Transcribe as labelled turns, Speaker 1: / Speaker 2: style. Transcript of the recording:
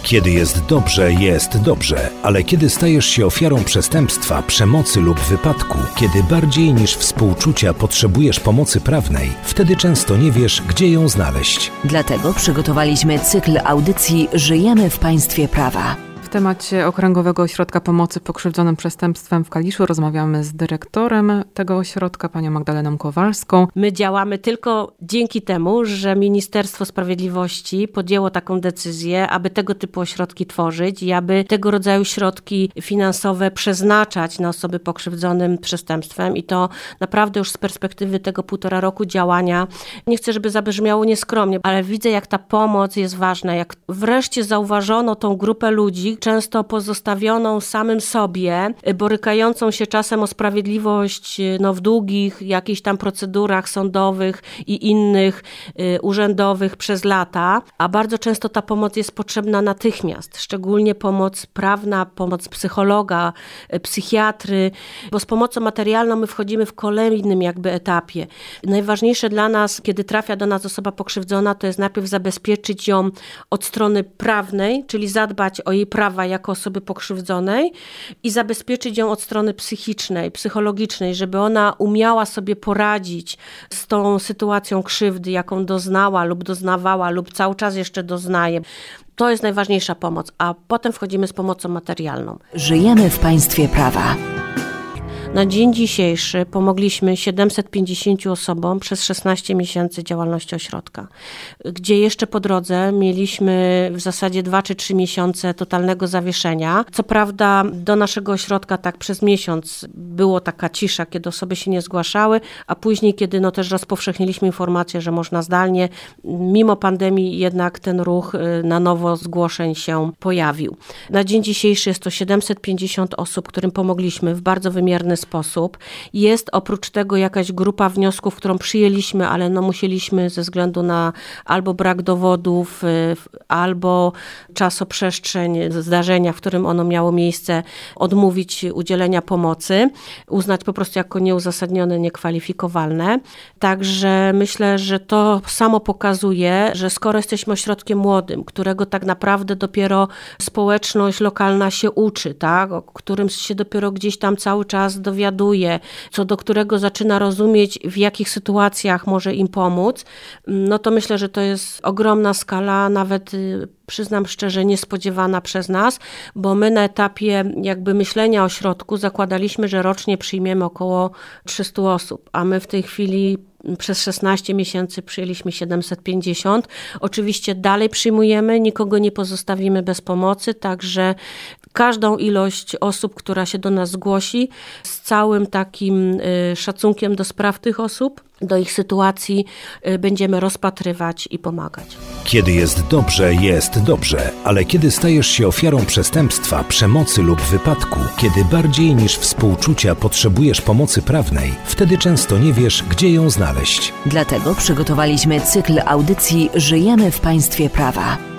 Speaker 1: Kiedy jest dobrze, ale kiedy stajesz się ofiarą przestępstwa, przemocy lub wypadku, kiedy bardziej niż współczucia potrzebujesz pomocy prawnej, wtedy często nie wiesz, gdzie ją znaleźć.
Speaker 2: Dlatego przygotowaliśmy cykl audycji Żyjemy w państwie prawa.
Speaker 3: W temacie Okręgowego Ośrodka Pomocy Pokrzywdzonym Przestępstwem w Kaliszu rozmawiamy z dyrektorem tego ośrodka, panią Magdaleną Kowalską.
Speaker 4: My działamy tylko dzięki temu, że Ministerstwo Sprawiedliwości podjęło taką decyzję, aby tego typu ośrodki tworzyć i aby tego rodzaju środki finansowe przeznaczać na osoby pokrzywdzonym przestępstwem i to naprawdę już z perspektywy tego 1,5 roku działania, nie chcę, żeby zabrzmiało nieskromnie, ale widzę, jak ta pomoc jest ważna, jak wreszcie zauważono tą grupę ludzi, często pozostawioną samym sobie, borykającą się czasem o sprawiedliwość w długich jakichś tam procedurach sądowych i innych urzędowych przez lata, a bardzo często ta pomoc jest potrzebna natychmiast, szczególnie pomoc prawna, pomoc psychologa, psychiatry, bo z pomocą materialną my wchodzimy w kolejnym etapie. Najważniejsze dla nas, kiedy trafia do nas osoba pokrzywdzona, to jest najpierw zabezpieczyć ją od strony prawnej, czyli zadbać o jej prawa jako osoby pokrzywdzonej i zabezpieczyć ją od strony psychicznej, psychologicznej, żeby ona umiała sobie poradzić z tą sytuacją krzywdy, jaką doznała lub doznawała lub cały czas jeszcze doznaje. To jest najważniejsza pomoc, a potem wchodzimy z pomocą materialną.
Speaker 2: Żyjemy w państwie prawa.
Speaker 4: Na dzień dzisiejszy pomogliśmy 750 osobom przez 16 miesięcy działalności ośrodka, gdzie jeszcze po drodze mieliśmy w zasadzie 2 czy 3 miesiące totalnego zawieszenia. Co prawda do naszego ośrodka tak przez miesiąc było taka cisza, kiedy osoby się nie zgłaszały, a później, kiedy też rozpowszechniliśmy informację, że można zdalnie, mimo pandemii jednak ten ruch na nowo zgłoszeń się pojawił. Na dzień dzisiejszy jest to 750 osób, którym pomogliśmy w bardzo wymierny sposób. Jest oprócz tego jakaś grupa wniosków, którą przyjęliśmy, ale musieliśmy ze względu na albo brak dowodów, albo czasoprzestrzeń zdarzenia, w którym ono miało miejsce, odmówić udzielenia pomocy, uznać po prostu jako nieuzasadnione, niekwalifikowalne. Także myślę, że to samo pokazuje, że skoro jesteśmy ośrodkiem młodym, którego tak naprawdę dopiero społeczność lokalna się uczy, tak, o którym się dopiero gdzieś tam cały czas dowiaduje, co do którego zaczyna rozumieć, w jakich sytuacjach może im pomóc, to myślę, że to jest ogromna skala, nawet przyznam szczerze, niespodziewana przez nas, bo my na etapie myślenia o ośrodku zakładaliśmy, że rocznie przyjmiemy około 300 osób, a my w tej chwili przez 16 miesięcy przyjęliśmy 750. Oczywiście dalej przyjmujemy, nikogo nie pozostawimy bez pomocy, także każdą ilość osób, która się do nas zgłosi, z całym takim szacunkiem do spraw tych osób, do ich sytuacji będziemy rozpatrywać i pomagać.
Speaker 1: Kiedy jest dobrze, ale kiedy stajesz się ofiarą przestępstwa, przemocy lub wypadku, kiedy bardziej niż współczucia potrzebujesz pomocy prawnej, wtedy często nie wiesz, gdzie ją znaleźć.
Speaker 2: Dlatego przygotowaliśmy cykl audycji Żyjemy w państwie prawa.